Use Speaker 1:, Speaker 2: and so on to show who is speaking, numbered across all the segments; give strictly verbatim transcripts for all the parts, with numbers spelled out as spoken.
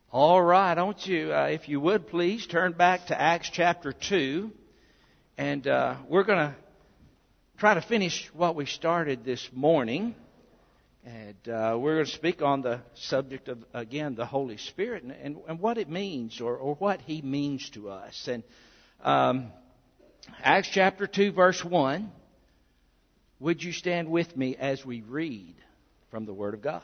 Speaker 1: All right, I want you, uh, if you would please, turn back to Acts chapter two. And uh, we're going to try to finish what we started this morning. And uh, we're going to speak on the subject of, again, the Holy Spirit and, and, and what it means or, or what He means to us. And um, Acts chapter two, verse one. Would you stand with me as we read from the Word of God?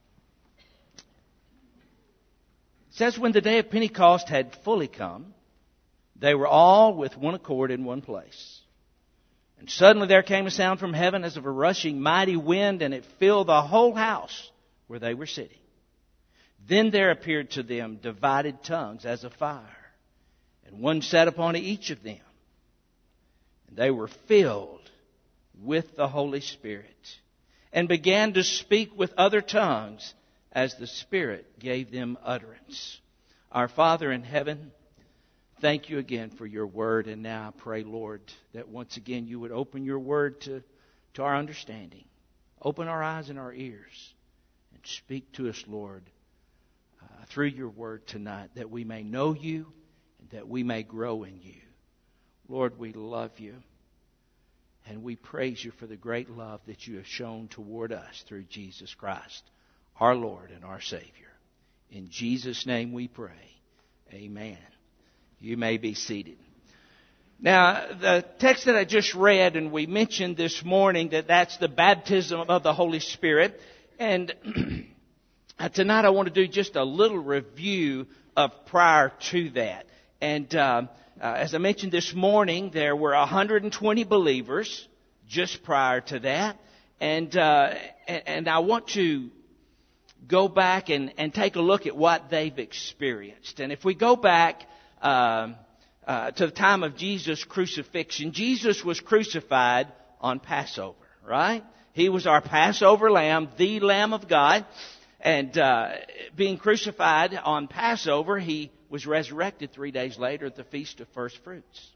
Speaker 1: It says, when the day of Pentecost had fully come, they were all with one accord in one place. And suddenly there came a sound from heaven as of a rushing mighty wind, and it filled the whole house where they were sitting. Then there appeared to them divided tongues as of fire, and one sat upon each of them. And they were filled with the Holy Spirit, and began to speak with other tongues as the Spirit gave them utterance. Our Father in heaven, thank you again for your word. And now I pray, Lord, that once again you would open your word to, to our understanding. Open our eyes and our ears and speak to us, Lord, uh, through your word tonight, that we may know you and that we may grow in you. Lord, we love you. And we praise you for the great love that you have shown toward us through Jesus Christ, our Lord and our Savior. In Jesus' name we pray. Amen. You may be seated. Now, the text that I just read, and we mentioned this morning that that's the baptism of the Holy Spirit. And tonight I want to do just a little review of prior to that. And uh, uh, as I mentioned this morning, there were one hundred twenty believers just prior to that. And, uh, and I want to go back and, and take a look at what they've experienced. And if we go back uh, uh, to the time of Jesus' crucifixion, Jesus was crucified on Passover, right? He was our Passover lamb, the Lamb of God. And uh, being crucified on Passover, He was resurrected three days later at the Feast of First Fruits.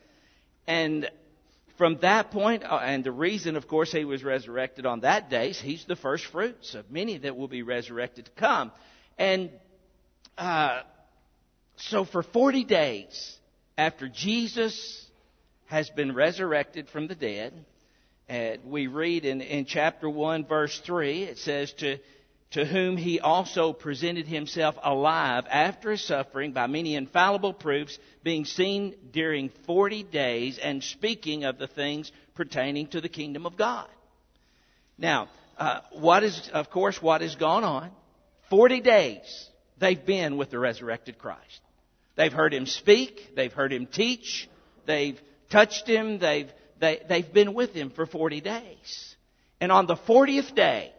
Speaker 1: And from that point, uh, and the reason, of course, He was resurrected on that day is He's the first fruits of many that will be resurrected to come. And uh, so for forty days after Jesus has been resurrected from the dead, and we read in, in chapter one, verse three, it says, to to whom He also presented Himself alive after His suffering by many infallible proofs, being seen during forty days, and speaking of the things pertaining to the kingdom of God. Now, uh, what is, of course, what has gone on? Forty days they've been with the resurrected Christ. They've heard Him speak. They've heard Him teach. They've touched Him. They've, they, they've been with Him for forty days. And on the fortieth day,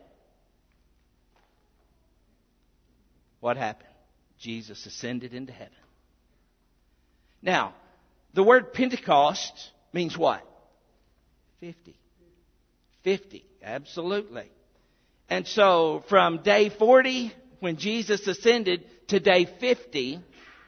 Speaker 1: what happened? Jesus ascended into heaven. Now, the word Pentecost means what? Fifty. Fifty, absolutely. And so from day forty, when Jesus ascended, to day fifty,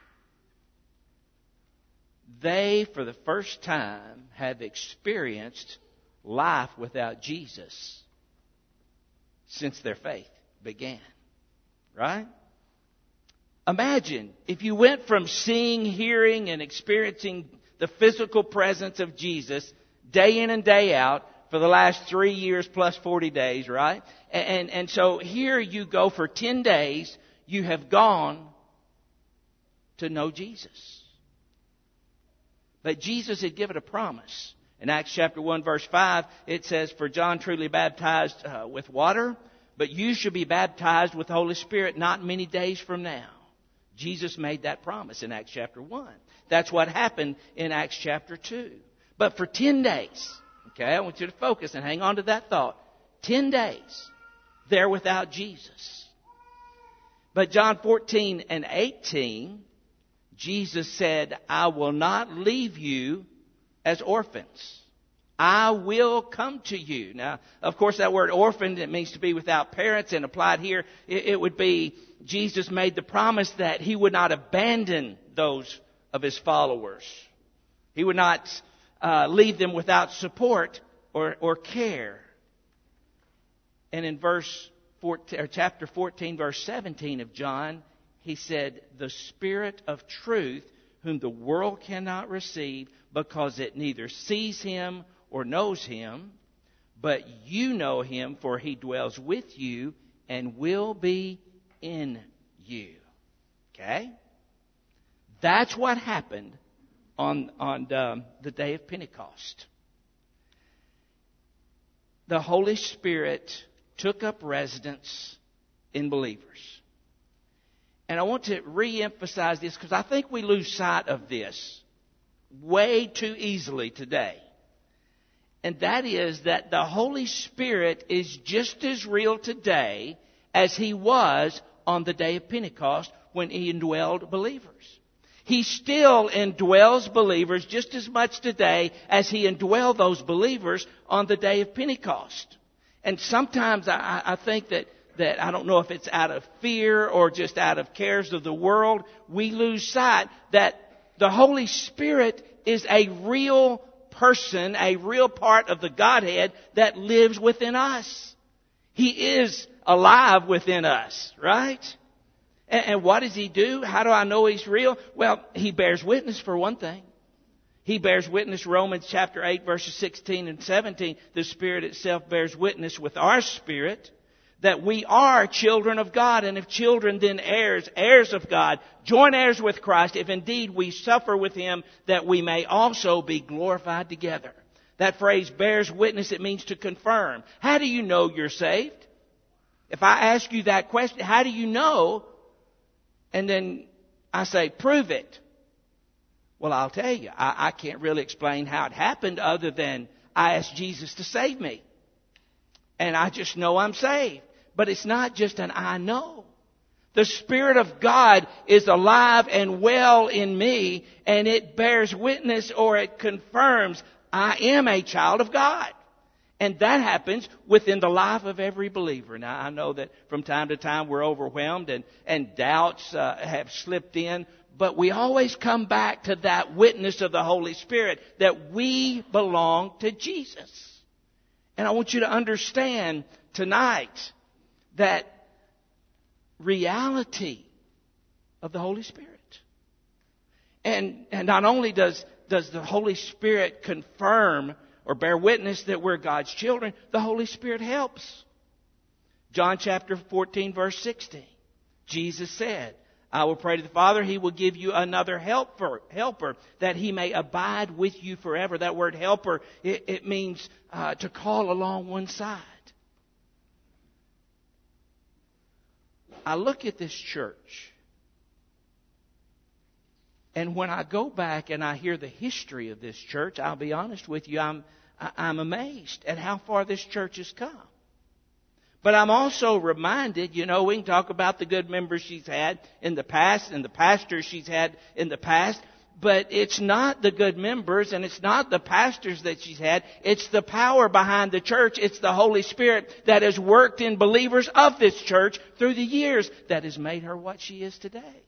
Speaker 1: they, for the first time, have experienced life without Jesus since their faith began. Right? Imagine if you went from seeing, hearing, and experiencing the physical presence of Jesus day in and day out for the last three years plus forty days, right? And, and, and so here you go for ten days, you have gone to know Jesus. But Jesus had given a promise. In Acts chapter one, verse five, it says, for John truly baptized uh, with water, but you shall be baptized with the Holy Spirit not many days from now. Jesus made that promise in Acts chapter one. That's what happened in Acts chapter two. But for ten days, okay, I want you to focus and hang on to that thought. Ten days, they're without Jesus. But John fourteen and eighteen, Jesus said, I will not leave you as orphans. I will come to you. Now, of course, that word orphan, it means to be without parents, and applied here, it, it would be Jesus made the promise that He would not abandon those of His followers. He would not uh, leave them without support or, or care. And in verse fourteen, or chapter fourteen, verse seventeen of John, He said, the Spirit of truth, whom the world cannot receive because it neither sees him or knows him, but you know him, for he dwells with you and will be in you. Okay? That's what happened on, on um, the day of Pentecost. The Holy Spirit took up residence in believers. And I want to re-emphasize this because I think we lose sight of this way too easily today. And that is that the Holy Spirit is just as real today as He was on the day of Pentecost when He indwelled believers. He still indwells believers just as much today as He indwelled those believers on the day of Pentecost. And sometimes I, I think that, that, I don't know if it's out of fear or just out of cares of the world, we lose sight that the Holy Spirit is a real person, a real part of the Godhead that lives within us. He is alive within us, right? And, and what does He do? How do I know He's real? Well, He bears witness for one thing. He bears witness, Romans chapter eight, verses sixteen and seventeen. The Spirit itself bears witness with our spirit that we are children of God, and if children, then heirs, heirs of God, joint heirs with Christ, if indeed we suffer with Him, that we may also be glorified together. That phrase bears witness, it means to confirm. How do you know you're saved? If I ask you that question, how do you know? And then I say, prove it. Well, I'll tell you, I, I can't really explain how it happened other than I asked Jesus to save me. And I just know I'm saved. But it's not just an I know. The Spirit of God is alive and well in me, and it bears witness or it confirms I am a child of God. And that happens within the life of every believer. Now, I know that from time to time we're overwhelmed and, and doubts uh, have slipped in, but we always come back to that witness of the Holy Spirit that we belong to Jesus. And I want you to understand tonight that reality of the Holy Spirit. And, and not only does, does the Holy Spirit confirm or bear witness that we're God's children, the Holy Spirit helps. John chapter fourteen, verse sixteen. Jesus said, I will pray to the Father, He will give you another helper, helper that He may abide with you forever. That word helper, it, it means uh, to call along one side. I look at this church, and when I go back and I hear the history of this church, I'll be honest with you, I'm, I'm amazed at how far this church has come. But I'm also reminded, you know, we can talk about the good members she's had in the past and the pastors she's had in the past, but it's not the good members and it's not the pastors that she's had. It's the power behind the church. It's the Holy Spirit that has worked in believers of this church through the years that has made her what she is today.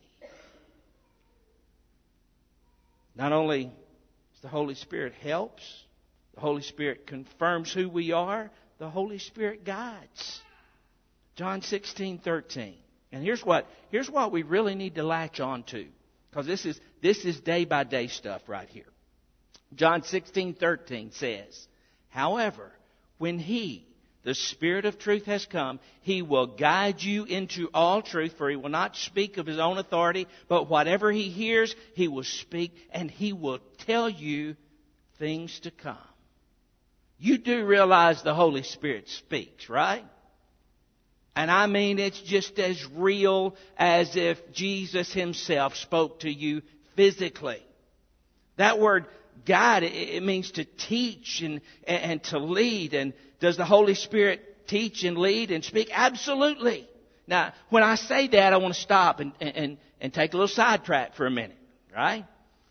Speaker 1: Not only does the Holy Spirit helps, the Holy Spirit confirms who we are, the Holy Spirit guides. John sixteen thirteen. And here's what here's what we really need to latch on to. Because this is this is day by day stuff right here. John sixteen thirteen says, however, when He, the Spirit of truth, has come, He will guide you into all truth, for He will not speak of His own authority, but whatever He hears, He will speak, and He will tell you things to come. You do realize the Holy Spirit speaks, right? And I mean, it's just as real as if Jesus Himself spoke to you physically. That word guide, it means to teach and, and to lead. And does the Holy Spirit teach and lead and speak? Absolutely. Now, when I say that, I want to stop and, and, and take a little sidetrack for a minute, right?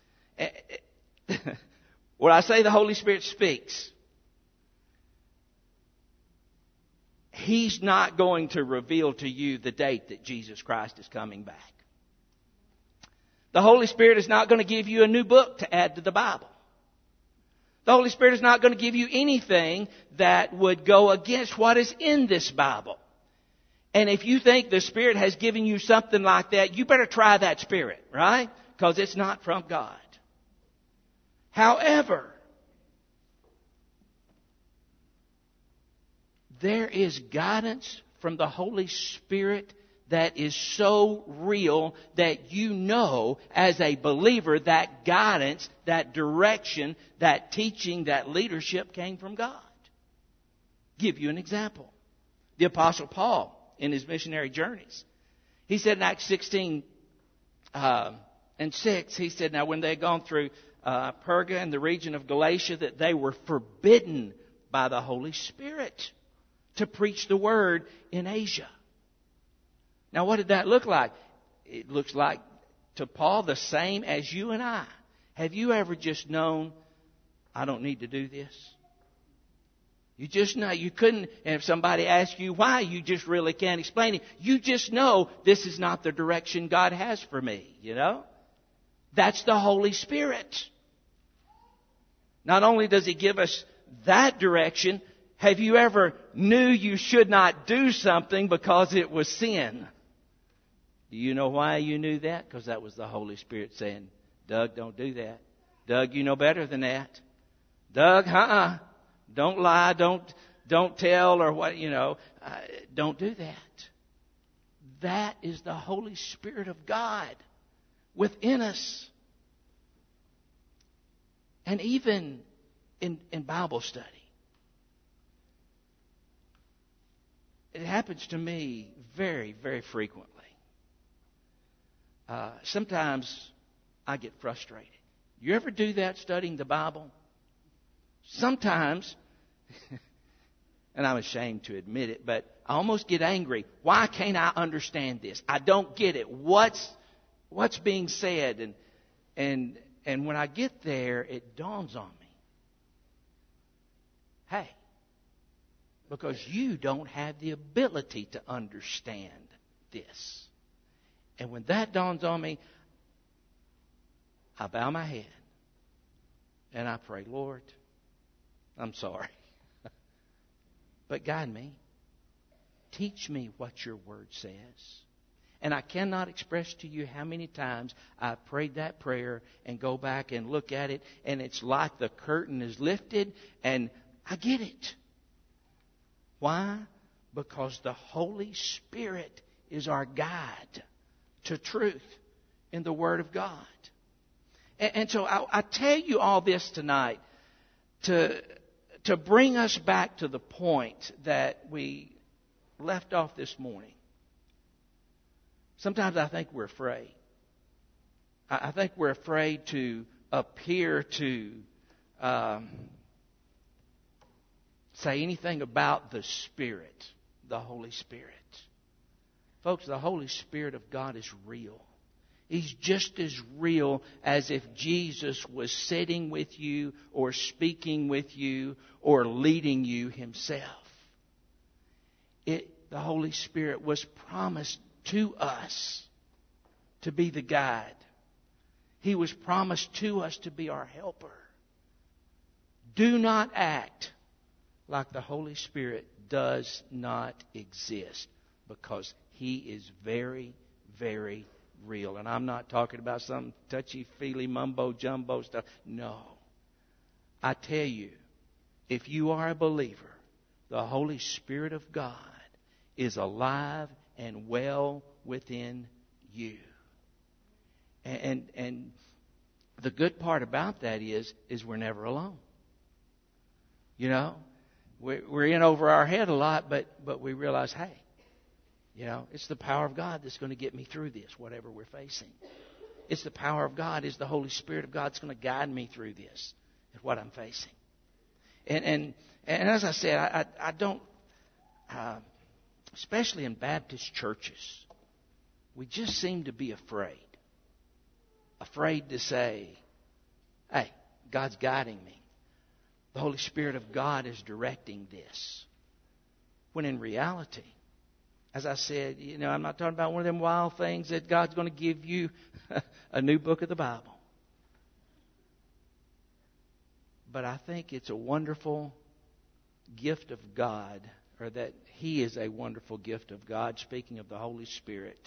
Speaker 1: When I say the Holy Spirit speaks, He's not going to reveal to you the date that Jesus Christ is coming back. The Holy Spirit is not going to give you a new book to add to the Bible. The Holy Spirit is not going to give you anything that would go against what is in this Bible. And if you think the Spirit has given you something like that, you better try that Spirit, right? Because it's not from God. However, there is guidance from the Holy Spirit that is so real that you know as a believer that guidance, that direction, that teaching, that leadership came from God. Give you an example. The Apostle Paul, in his missionary journeys, he said in Acts sixteen uh, and six, he said, now when they had gone through uh, Perga and the region of Galatia, that they were forbidden by the Holy Spirit to preach the word in Asia. Now, what did that look like? It looks like, to Paul, the same as you and I. Have you ever just known, I don't need to do this? You just know. You couldn't, and if somebody asks you why, you just really can't explain it. You just know this is not the direction God has for me, you know? That's the Holy Spirit. Not only does He give us that direction, have you ever knew you should not do something because it was sin? Do you know why you knew that? Because that was the Holy Spirit saying, Doug, don't do that. Doug, you know better than that. Doug, uh-uh. Don't lie. Don't don't tell or what, you know. Uh, don't do that. That is the Holy Spirit of God within us. And even in, in Bible study. It happens to me very, very frequently. Uh, sometimes I get frustrated. You ever do that studying the Bible? Sometimes, and I'm ashamed to admit it, but I almost get angry. Why can't I understand this? I don't get it. What's what's being said? And and and when I get there, it dawns on me. Hey, because you don't have the ability to understand this. And when that dawns on me, I bow my head and I pray, Lord, I'm sorry. But guide me. Teach me what your word says. And I cannot express to you how many times I've prayed that prayer and go back and look at it, and it's like the curtain is lifted and I get it. Why? Because the Holy Spirit is our guide to truth in the Word of God. And, and so I, I tell you all this tonight to, to bring us back to the point that we left off this morning. Sometimes I think we're afraid. I, I think we're afraid to appear to um, say anything about the Spirit, the Holy Spirit. Folks, the Holy Spirit of God is real. He's just as real as if Jesus was sitting with you or speaking with you or leading you Himself. It, the Holy Spirit was promised to us to be the guide. He was promised to us to be our helper. Do not act like the Holy Spirit does not exist, because He is very, very real. And I'm not talking about some touchy-feely mumbo-jumbo stuff. No. I tell you, if you are a believer, the Holy Spirit of God is alive and well within you. And, and, and the good part about that is, is we're never alone. You know, we're, we're in over our head a lot, but, but we realize, hey, you know, it's the power of God that's going to get me through this, whatever we're facing. It's the power of God. It's the Holy Spirit of God that's going to guide me through this, is what I'm facing. And and, and as I said, I, I, I don't, uh, especially in Baptist churches, we just seem to be afraid. Afraid to say, hey, God's guiding me. The Holy Spirit of God is directing this. When in reality, as I said, you know, I'm not talking about one of them wild things that God's going to give you a new book of the Bible. But I think it's a wonderful gift of God, or that He is a wonderful gift of God, speaking of the Holy Spirit,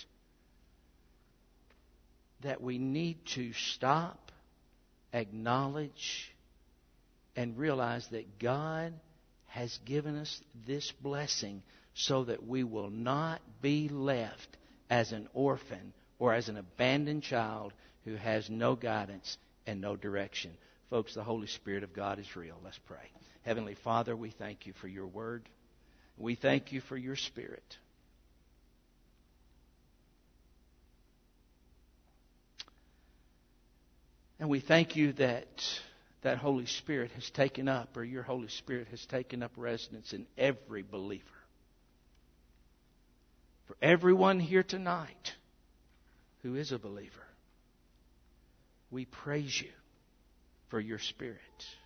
Speaker 1: that we need to stop, acknowledge, and realize that God has given us this blessing so that we will not be left as an orphan or as an abandoned child who has no guidance and no direction. Folks, the Holy Spirit of God is real. Let's pray. Heavenly Father, we thank You for Your Word. We thank You for Your Spirit. And we thank You that that Holy Spirit has taken up, or Your Holy Spirit has taken up residence in every believer. For everyone here tonight who is a believer, we praise You for Your Spirit.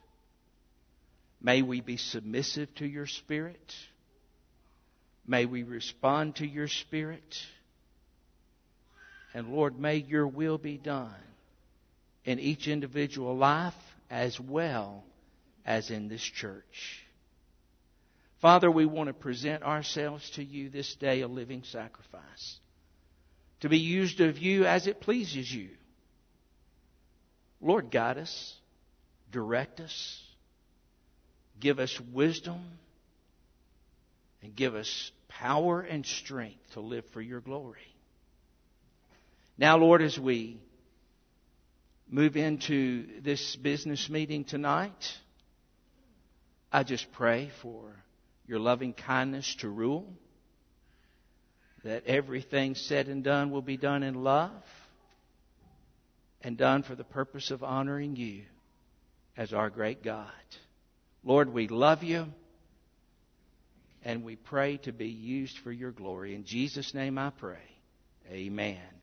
Speaker 1: May we be submissive to Your Spirit. May we respond to Your Spirit. And Lord, may Your will be done in each individual life as well as in this church. Father, we want to present ourselves to You this day a living sacrifice, to be used of You as it pleases You. Lord, guide us, direct us, give us wisdom, and give us power and strength to live for Your glory. Now, Lord, as we move into this business meeting tonight, I just pray for Your loving kindness to rule, that everything said and done will be done in love and done for the purpose of honoring You as our great God. Lord, we love You, and we pray to be used for Your glory. In Jesus' name I pray. Amen.